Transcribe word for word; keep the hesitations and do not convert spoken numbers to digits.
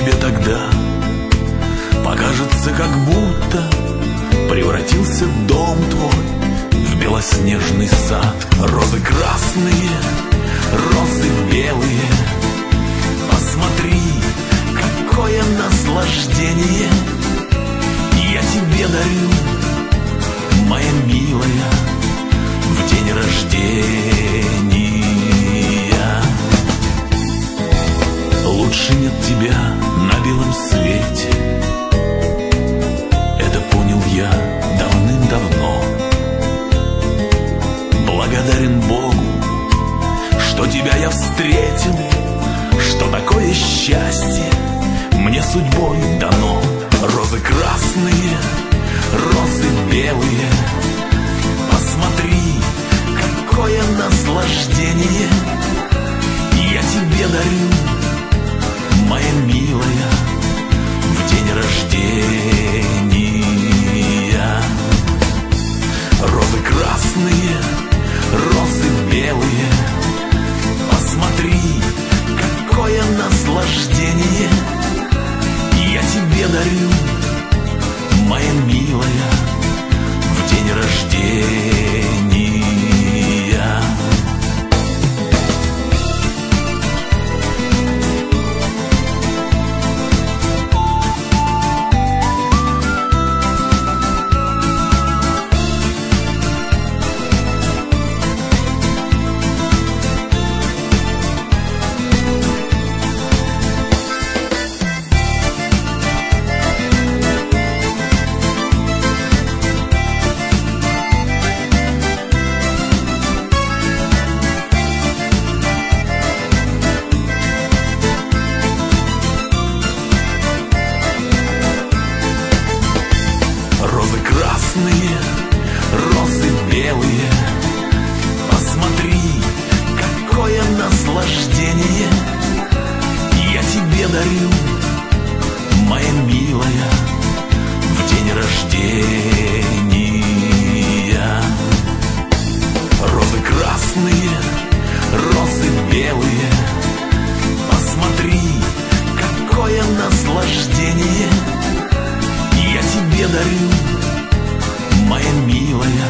тебе тогда покажется, как будто превратился дом твой в белоснежный сад. Розы красные, розы белые, посмотри, какое наслаждение я тебе дарю, моя милая, в день рождения. Лучше нет тебя на белом свете, это понял я давным-давно. Благодарен Богу, что тебя я встретил, что такое счастье мне судьбой дано. Розы красные, розы белые, посмотри, какое наслаждение я тебе дарю, моя милая, в день рождения. Розы красные, розы белые, посмотри, какое наслаждение я тебе дарю, моя милая, в день рождения. Красные, розы белые, посмотри, какое наслаждение я тебе дарю, моя милая, в день рождения. Розы красные, розы белые, посмотри, какое наслаждение я тебе дарю, моя милая,